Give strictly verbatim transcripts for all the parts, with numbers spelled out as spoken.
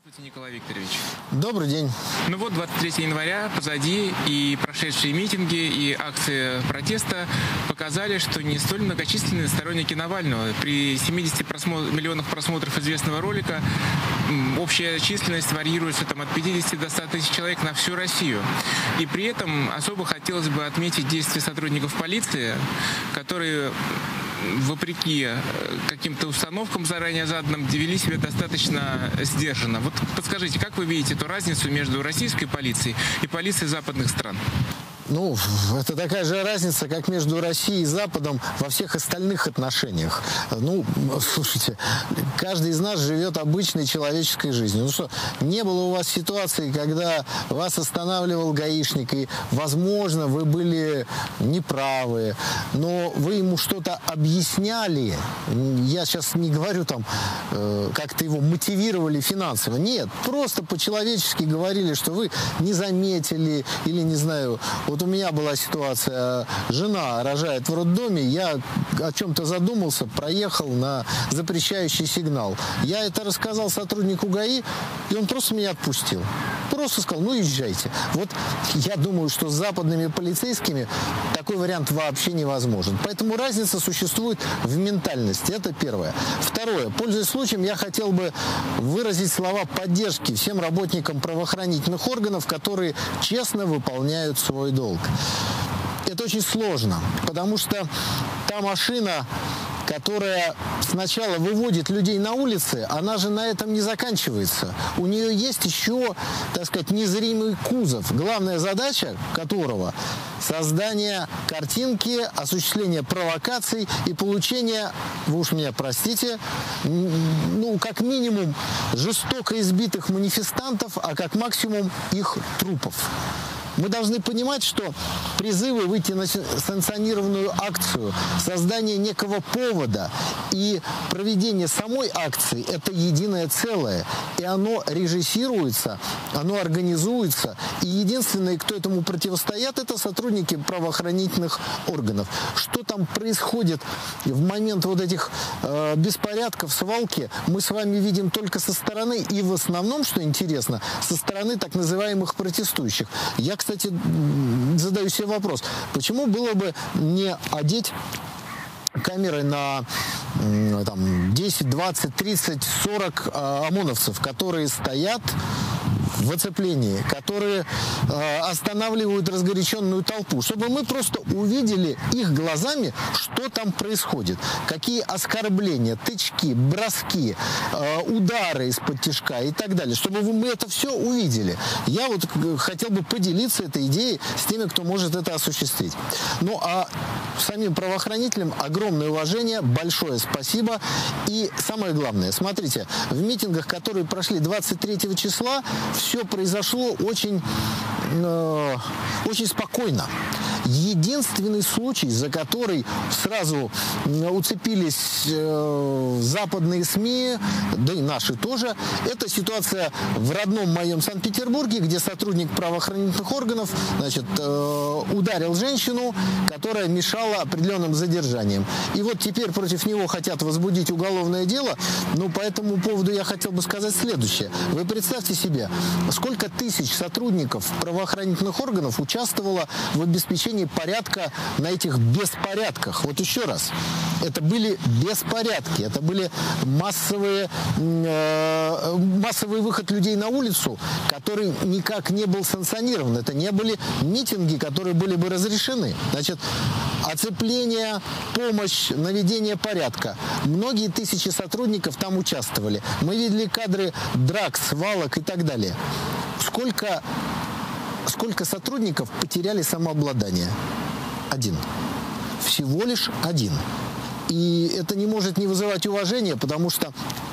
Здравствуйте, Николай Викторович. Добрый день. Ну вот, двадцать третьего января позади, и прошедшие митинги и акции протеста показали, что не столь многочисленные сторонники Навального. При семидесяти просмо... миллионах просмотров известного ролика общая численность варьируется там, от пятидесяти до ста тысяч человек на всю Россию. И при этом особо хотелось бы отметить действия сотрудников полиции, которые, вопреки каким-то установкам заранее заданным, вели себя достаточно сдержанно. Вот подскажите, как вы видите эту разницу между российской полицией и полицией западных стран? Ну, это такая же разница, как между Россией и Западом во всех остальных отношениях. Ну, слушайте, каждый из нас живет обычной человеческой жизнью. Ну что, не было у вас ситуации, когда вас останавливал гаишник, и, возможно, вы были неправы, но вы ему что-то объясняли. Я сейчас не говорю там, э, как-то его мотивировали финансово. Нет, просто по-человечески говорили, что вы не заметили или, не знаю, вот у меня была ситуация, жена рожает в роддоме, я о чем-то задумался, проехал на запрещающий сигнал. Я это рассказал сотруднику ГАИ, и он просто меня отпустил. Просто сказал, ну езжайте. Вот я думаю, что с западными полицейскими такой вариант вообще невозможен. Поэтому разница существует в ментальности. Это первое. Второе. Пользуясь случаем, я хотел бы выразить слова поддержки всем работникам правоохранительных органов, которые честно выполняют свой долг. Это очень сложно, потому что та машина, которая сначала выводит людей на улицы, она же на этом не заканчивается. У нее есть еще, так сказать, незримый кузов, главная задача которого – создание картинки, осуществление провокаций и получение, вы уж меня простите, ну, как минимум, жестоко избитых манифестантов, а как максимум их трупов. Мы должны понимать, что призывы выйти на санкционированную акцию, создание некого повода и проведение самой акции – это единое целое. И оно режиссируется, оно организуется. И единственные, кто этому противостоят, это сотрудники правоохранительных органов. Что там происходит в момент вот этих э, беспорядков, свалки, мы с вами видим только со стороны. И в основном, что интересно, со стороны так называемых протестующих. Я, кстати, задаю себе вопрос, почему было бы не одеть камеры на там, десять, двадцать, тридцать, сорок э, ОМОНовцев, которые стоят в оцеплении, которые э, останавливают разгоряченную толпу, чтобы мы просто увидели их глазами, что там происходит, какие оскорбления, тычки, броски, э, удары из-под тишка и так далее, чтобы мы это все увидели. Я вот хотел бы поделиться этой идеей с теми, кто может это осуществить. Ну а самим правоохранителям огромное уважение, большое спасибо. И самое главное, смотрите, в митингах, которые прошли двадцать третьего числа, все произошло очень, э, очень спокойно. Единственный случай, за который сразу уцепились э, западные СМИ, да и наши тоже, это ситуация в родном моем Санкт-Петербурге, где сотрудник правоохранительных органов, значит, э, ударил женщину, которая мешала определенным задержаниям. И вот теперь против него хотят возбудить уголовное дело. Но по этому поводу я хотел бы сказать следующее. Вы представьте себе, сколько тысяч сотрудников правоохранительных органов участвовало в обеспечении порядка на этих беспорядках. Вот еще раз. Это были беспорядки. Это были массовые, э, массовый выход людей на улицу, который никак не был санкционирован. Это не были митинги, которые были бы разрешены. Значит, оцепление, помощь, наведение порядка. Многие тысячи сотрудников там участвовали. Мы видели кадры драк, свалок и так далее. Сколько, сколько сотрудников потеряли самообладание? Один. Всего лишь один. И это не может не вызывать уважения, потому что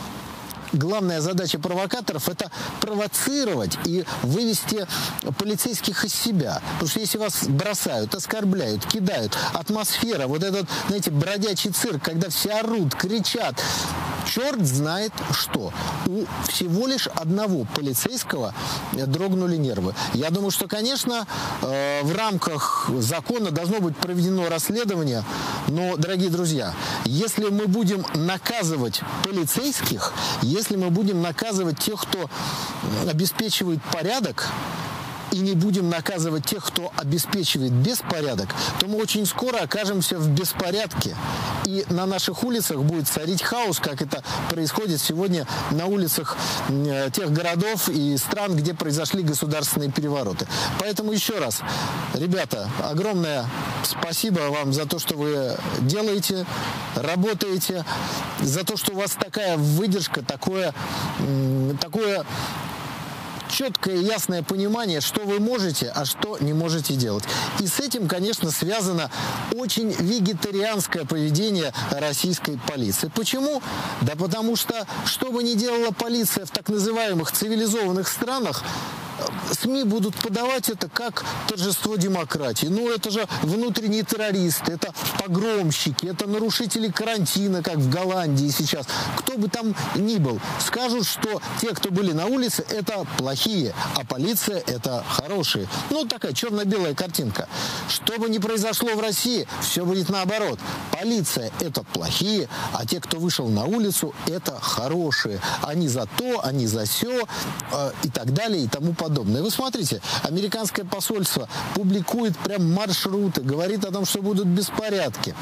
главная задача провокаторов – это провоцировать и вывести полицейских из себя. Потому что если вас бросают, оскорбляют, кидают, атмосфера, вот этот, знаете, бродячий цирк, когда все орут, кричат, черт знает что. У всего лишь одного полицейского дрогнули нервы. Я думаю, что, конечно, в рамках закона должно быть проведено расследование, Но, дорогие друзья, если мы будем наказывать полицейских, если мы будем наказывать тех, кто обеспечивает порядок, и не будем наказывать тех, кто обеспечивает беспорядок, то мы очень скоро окажемся в беспорядке. И на наших улицах будет царить хаос, как это происходит сегодня на улицах тех городов и стран, где произошли государственные перевороты. Поэтому еще раз, ребята, огромное спасибо вам за то, что вы делаете, работаете, за то, что у вас такая выдержка, такое, такое четкое и ясное понимание, что вы можете, а что не можете делать. И с этим, конечно, связано очень вегетарианское поведение российской полиции. Почему? Да потому что, что бы ни делала полиция в так называемых цивилизованных странах, СМИ будут подавать это как торжество демократии. Ну, это же внутренние террористы, это погромщики, это нарушители карантина, как в Голландии сейчас. Кто бы там ни был, скажут, что те, кто были на улице, это плохие, а полиция – это хорошие. Ну, такая черно-белая картинка. Что бы ни произошло в России, все будет наоборот. Полиция – это плохие, а те, кто вышел на улицу, это хорошие. Они за то, они за сё, э, и так далее, и тому подобное. Подобное. Вы смотрите, американское посольство публикует прям маршруты, говорит о том, что будут беспорядки.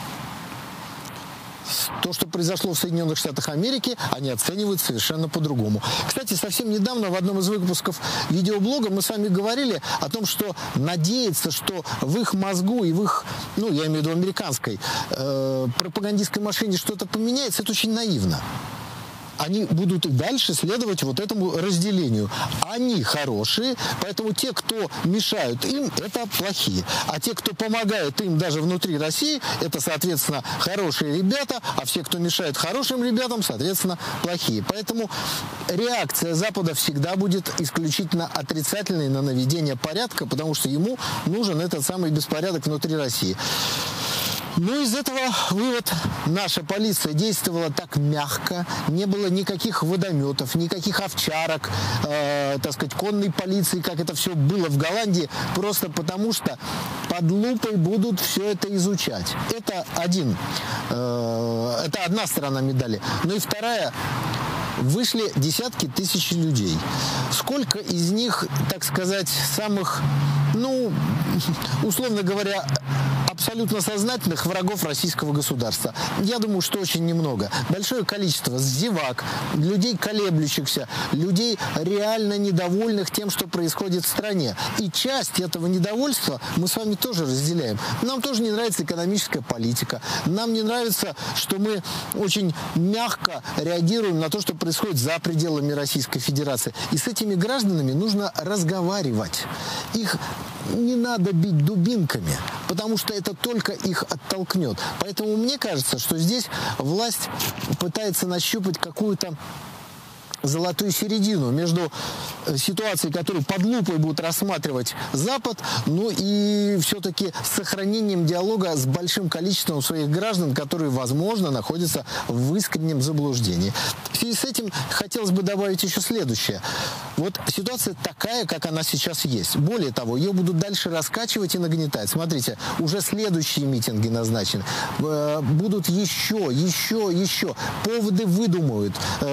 То, что произошло в Соединенных Штатах Америки, они оценивают совершенно по-другому. Кстати, совсем недавно в одном из выпусков видеоблога мы с вами говорили о том, что надеяться, что в их мозгу и в их, ну, я имею в виду американской, э, пропагандистской машине что-то поменяется, это очень наивно. Они будут и дальше следовать вот этому разделению. Они хорошие, поэтому те, кто мешают им, это плохие. А те, кто помогает им даже внутри России, это, соответственно, хорошие ребята, а все, кто мешает хорошим ребятам, соответственно, плохие. Поэтому реакция Запада всегда будет исключительно отрицательной на наведение порядка, потому что ему нужен этот самый беспорядок внутри России. Ну, из этого вывод: наша полиция действовала так мягко, не было никаких водометов, никаких овчарок, э, так сказать, конной полиции, как это все было в Голландии, просто потому что под лупой будут все это изучать. Это один, э, это одна сторона медали. Ну и вторая. Вышли десятки тысяч людей. Сколько из них, так сказать, самых, ну, условно говоря, абсолютно сознательных врагов российского государства? Я думаю, что очень немного. Большое количество зевак, людей колеблющихся, людей реально недовольных тем, что происходит в стране. И часть этого недовольства мы с вами тоже разделяем. Нам тоже не нравится экономическая политика. Нам не нравится, что мы очень мягко реагируем на то, что происходит за пределами Российской Федерации. И с этими гражданами нужно разговаривать. Их не надо бить дубинками, потому что это только их оттолкнет. Поэтому мне кажется, что здесь власть пытается нащупать какую-то золотую середину между ситуацией, которую под лупой будут рассматривать Запад, ну и все-таки с сохранением диалога с большим количеством своих граждан, которые, возможно, находятся в искреннем заблуждении. В связи с этим хотелось бы добавить еще следующее. Вот ситуация такая, как она сейчас есть. Более того, ее будут дальше раскачивать и нагнетать. Смотрите, уже следующие митинги назначены. Будут еще, еще, еще. Поводы выдумают.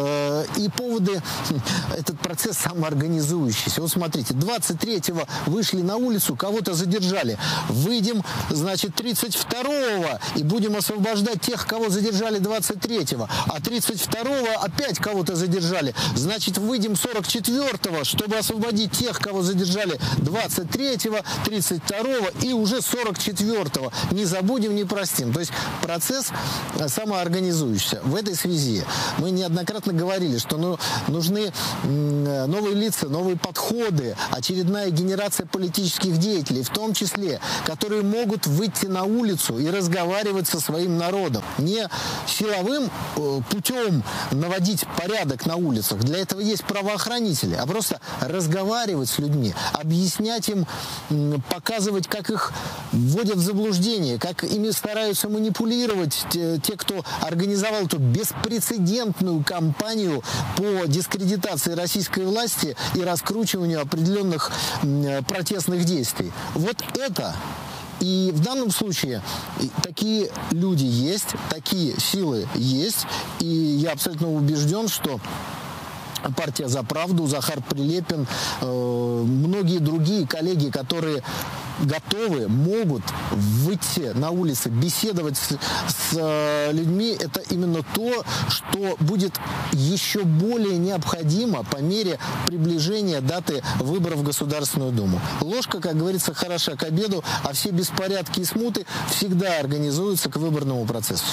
И поводы этот процесс самоорганизующийся. Вот смотрите, двадцать третьего вышли на улицу, кого-то задержали. Выйдем, значит, тридцать второго и будем освобождать тех, кого задержали двадцать третьего. А тридцать второго опять кого-то задержали. Значит, выйдем сорок четвёртого, чтобы освободить тех, кого задержали двадцать третьего, тридцать второго и уже сорок четвёртого. Не забудем, не простим. То есть процесс самоорганизующийся. В этой связи мы неоднократно говорили, что ну, нужны новые лица, новые подходы, очередная генерация политических деятелей, в том числе, которые могут выйти на улицу и разговаривать со своим народом. Не силовым путем наводить порядок на улицах, для этого есть правоохранители, а просто разговаривать с людьми, объяснять им, показывать, как их вводят в заблуждение, как ими стараются манипулировать те, те кто организовал эту беспрецедентную кампанию по дискредитации российской власти и раскручиванию определенных протестных действий. Вот это И в данном случае такие люди есть, такие силы есть, и я абсолютно убежден, что партия «За правду», Захар Прилепин, э, многие другие коллеги, которые готовы, могут выйти на улицы, беседовать с, с э, людьми, это именно то, что будет еще более необходимо по мере приближения даты выборов в Государственную Думу. Ложка, как говорится, хороша к обеду, а все беспорядки и смуты всегда организуются к выборному процессу.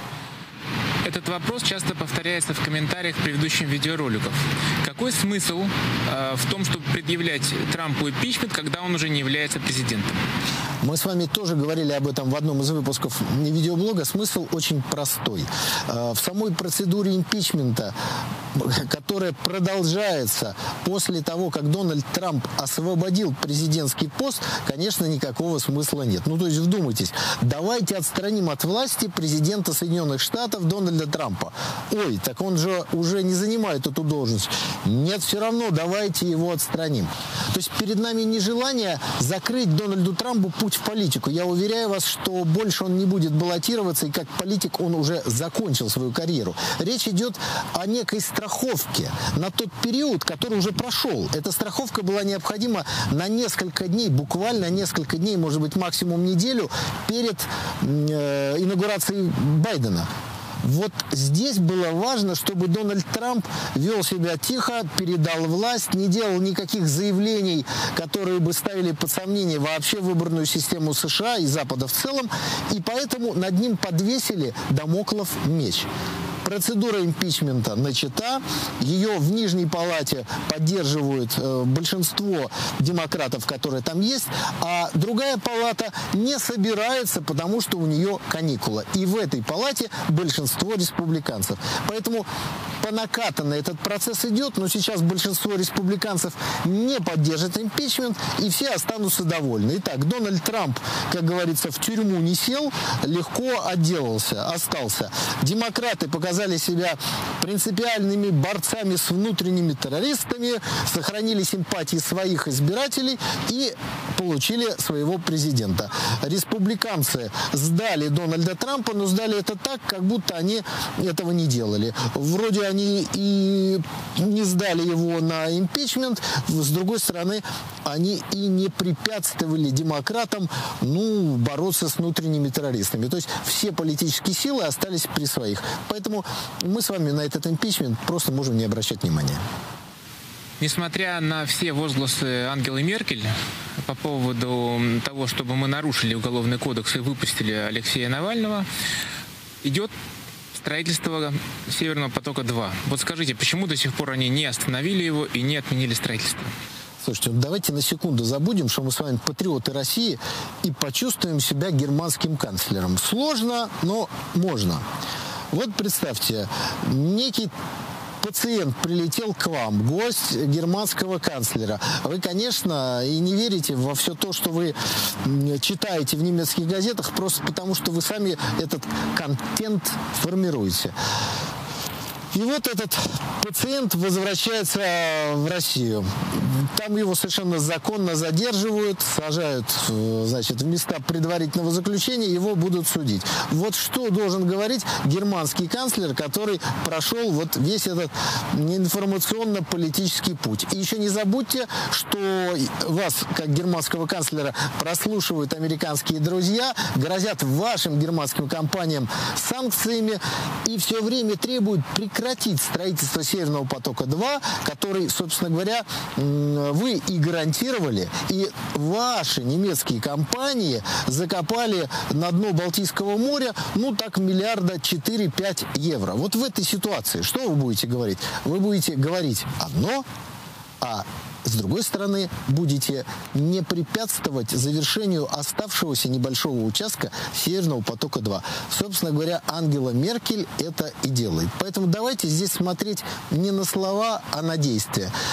Этот вопрос часто повторяется в комментариях к предыдущим видеороликам. Какой смысл э, в том, чтобы предъявлять Трампу импичмент, когда он уже не является президентом? Мы с вами тоже говорили об этом в одном из выпусков видеоблога. Смысл очень простой. В самой процедуре импичмента, которая продолжается после того, как Дональд Трамп освободил президентский пост, конечно, никакого смысла нет. Ну, то есть, вдумайтесь, давайте отстраним от власти президента Соединенных Штатов Дональда Трампа. Ой, так он же уже не занимает эту должность. Нет, все равно давайте его отстраним. То есть, перед нами нежелание закрыть Дональду Трампу путь в политику. Я уверяю вас, что больше он не будет баллотироваться, и как политик он уже закончил свою карьеру. Речь идет о некой страховке на тот период, который уже прошел. Эта страховка была необходима на несколько дней, буквально несколько дней, может быть, максимум неделю перед э, инаугурацией Байдена. Вот здесь было важно, чтобы Дональд Трамп вел себя тихо, передал власть, не делал никаких заявлений, которые бы ставили под сомнение вообще выборную систему США и Запада в целом, и поэтому над ним подвесили дамоклов меч. Процедура импичмента начата, ее в Нижней Палате поддерживают э, большинство демократов, которые там есть, а другая палата не собирается, потому что у нее каникула. И в этой палате большинство республиканцев. Поэтому по накатанной этот процесс идет, но сейчас большинство республиканцев не поддержит импичмент, и все останутся довольны. Итак, Дональд Трамп, как говорится, в тюрьму не сел, легко отделался, остался. Демократы показали себя принципиальными борцами с внутренними террористами, сохранили симпатии своих избирателей и получили своего президента. Республиканцы сдали Дональда Трампа, но сдали это так, как будто они этого не делали. Вроде они и не сдали его на импичмент, с другой стороны, они и не препятствовали демократам, ну, бороться с внутренними террористами. То есть все политические силы остались при своих. Поэтому мы с вами на этот импичмент просто можем не обращать внимания. Несмотря на все возгласы Ангелы Меркель по поводу того, чтобы мы нарушили Уголовный кодекс и выпустили Алексея Навального, идет строительство Северного потока-два. Вот скажите, почему до сих пор они не остановили его и не отменили строительство? Слушайте, ну давайте на секунду забудем, что мы с вами патриоты России, и почувствуем себя германским канцлером. Сложно, но можно. Вот представьте, некий пациент прилетел к вам, гость германского канцлера. Вы, конечно, и не верите во все то, что вы читаете в немецких газетах, просто потому что вы сами этот контент формируете. И вот этот пациент возвращается в Россию. Там его совершенно законно задерживают, сажают, значит, в места предварительного заключения, его будут судить. Вот что должен говорить германский канцлер, который прошел вот весь этот информационно-политический путь. И еще не забудьте, что вас, как германского канцлера, прослушивают американские друзья, грозят вашим германским компаниям санкциями и все время требуют прекратить прекратить строительство Северного потока-два, который, собственно говоря, вы и гарантировали, и ваши немецкие компании закопали на дно Балтийского моря, ну так, миллиарда четыре-пять евро. Вот в этой ситуации что вы будете говорить? Вы будете говорить одно, а с другой стороны, будете не препятствовать завершению оставшегося небольшого участка Северного потока-два. Собственно говоря, Ангела Меркель это и делает. Поэтому давайте здесь смотреть не на слова, а на действия.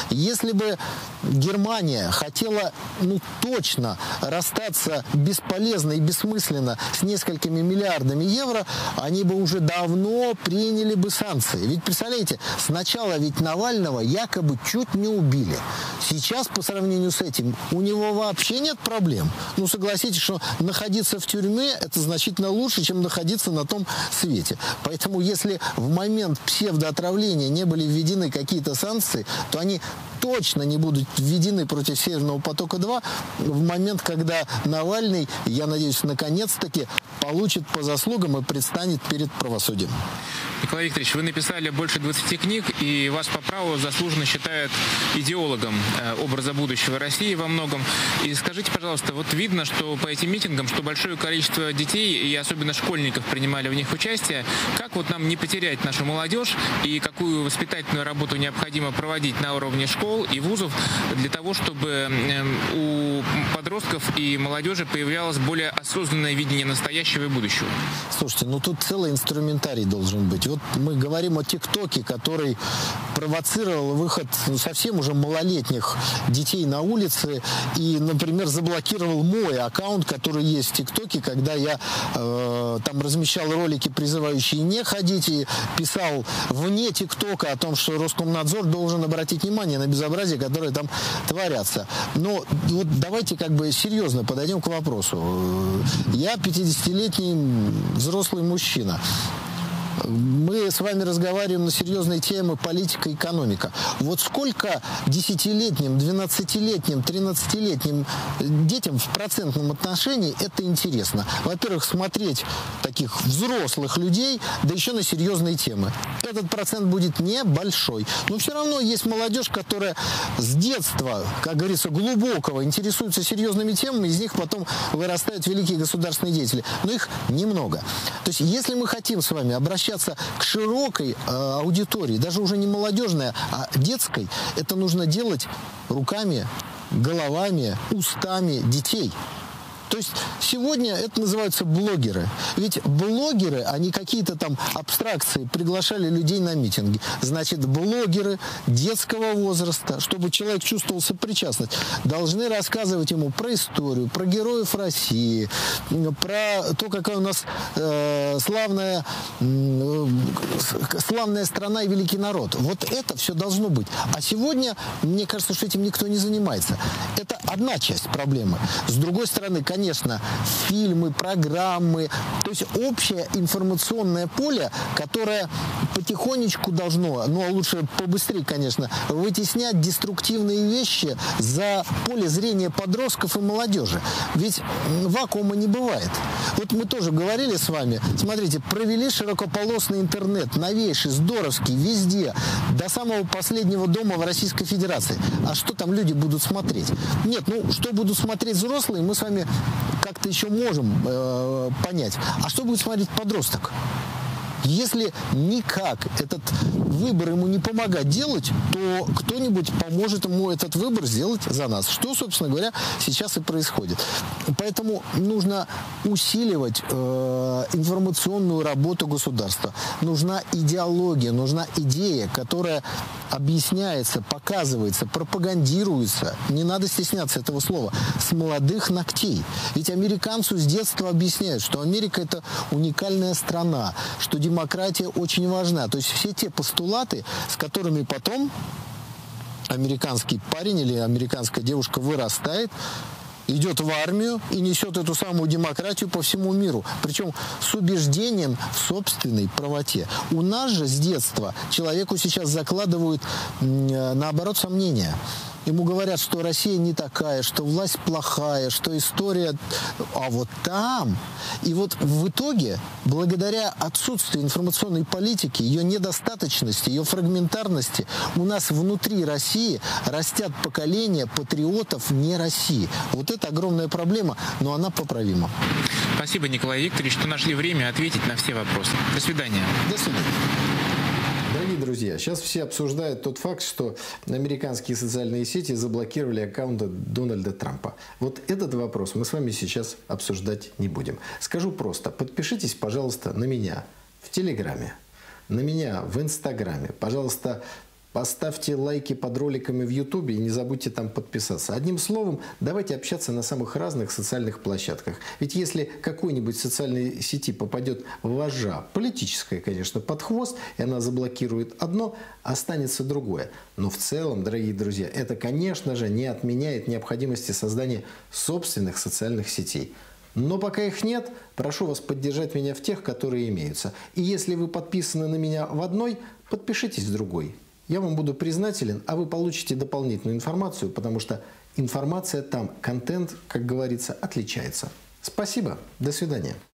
Если бы Германия хотела, ну, точно расстаться бесполезно и бессмысленно с несколькими миллиардами евро, они бы уже давно приняли бы санкции. Ведь, представляете, сначала ведь Навального якобы чуть не убили. Сейчас, по сравнению с этим, у него вообще нет проблем. Ну, согласитесь, что находиться в тюрьме – это значительно лучше, чем находиться на том свете. Поэтому, если в момент псевдоотравления не были введены какие-то санкции, то они точно не будут введены против Северного потока-два в момент, когда Навальный, я надеюсь, наконец-таки получит по заслугам и предстанет перед правосудием. Николай Викторович, вы написали больше двадцати книг, и вас по праву заслуженно считают идеологом образа будущего России во многом. И скажите, пожалуйста, вот видно, что по этим митингам, что большое количество детей, и особенно школьников, принимали в них участие. Как вот нам не потерять нашу молодежь, и какую воспитательную работу необходимо проводить на уровне школ и вузов для того, чтобы у подростков и молодежи появлялось более осознанное видение настоящего и будущего? Слушайте, ну тут целый инструментарий должен быть. Вот мы говорим о ТикТоке, который провоцировал выход, ну, совсем уже малолетних детей на улице и, например, заблокировал мой аккаунт, который есть в ТикТоке, когда я э, там размещал ролики, призывающие не ходить, и писал вне ТикТока о том, что Роскомнадзор должен обратить внимание на безобразие, которое там творятся. Но вот давайте как бы серьезно подойдем к вопросу. Я пятидесятилетний взрослый мужчина. Мы с вами разговариваем на серьезные темы политика и экономика. Вот сколько десятилетним, двенадцатилетним, тринадцатилетним детям в процентном отношении это интересно. Во-первых, смотреть таких взрослых людей, да еще на серьезные темы. Этот процент будет небольшой. Но все равно есть молодежь, которая с детства, как говорится, глубокого интересуется серьезными темами, из них потом вырастают великие государственные деятели. Но их немного. То есть, если мы хотим с вами обращаться к широкой э, аудитории, даже уже не молодежной, а детской, это нужно делать руками, головами, устами детей. То есть сегодня это называются блогеры. Ведь блогеры, они какие-то там абстракции приглашали людей на митинги. Значит, блогеры детского возраста, чтобы человек чувствовал сопричастность, должны рассказывать ему про историю, про героев России, про то, какая у нас э, славная, э, славная страна и великий народ. Вот это все должно быть. А сегодня, мне кажется, что этим никто не занимается. Это одна часть проблемы. С другой стороны, конечно, Конечно, фильмы, программы, то есть общее информационное поле, которое потихонечку должно, ну а лучше побыстрее, конечно, вытеснять деструктивные вещи за поле зрения подростков и молодежи. Ведь вакуума не бывает. Вот мы тоже говорили с вами, смотрите, провели широкополосный интернет, новейший, здоровский, везде, до самого последнего дома в Российской Федерации. А что там люди будут смотреть? Нет, ну что будут смотреть взрослые, мы с вами как-то еще можем э, понять. А что будет смотреть подросток? Если никак этот выбор ему не помогать делать, то кто-нибудь поможет ему этот выбор сделать за нас. Что, собственно говоря, сейчас и происходит. Поэтому нужно усиливать э, информационную работу государства. Нужна идеология, нужна идея, которая объясняется, показывается, пропагандируется. Не надо стесняться этого слова. С молодых ногтей. Ведь американцу с детства объясняют, что Америка – это уникальная страна, что демократия Демократия очень важна. То есть все те постулаты, с которыми потом американский парень или американская девушка вырастает, идет в армию и несет эту самую демократию по всему миру. Причем с убеждением в собственной правоте. У нас же с детства человеку сейчас закладывают, наоборот, сомнения. Ему говорят, что Россия не такая, что власть плохая, что история... А вот там... И вот в итоге, благодаря отсутствию информационной политики, ее недостаточности, ее фрагментарности, у нас внутри России растят поколения патриотов не России. Вот это огромная проблема, но она поправима. Спасибо, Николай Викторович, что нашли время ответить на все вопросы. До свидания. До свидания. Дорогие друзья, сейчас все обсуждают тот факт, что американские социальные сети заблокировали аккаунты Дональда Трампа. Вот этот вопрос мы с вами сейчас обсуждать не будем. Скажу просто, подпишитесь, пожалуйста, на меня в Телеграме, на меня в Инстаграме. Пожалуйста, Поставьте лайки под роликами в ютубе и не забудьте там подписаться. Одним словом, давайте общаться на самых разных социальных площадках. Ведь если какой-нибудь социальной сети попадет вожжа, политическая, конечно, под хвост, и она заблокирует одно, останется другое. Но в целом, дорогие друзья, это, конечно же, не отменяет необходимости создания собственных социальных сетей. Но пока их нет, прошу вас поддержать меня в тех, которые имеются. И если вы подписаны на меня в одной, подпишитесь в другой. Я вам буду признателен, а вы получите дополнительную информацию, потому что информация там, контент, как говорится, отличается. Спасибо, до свидания.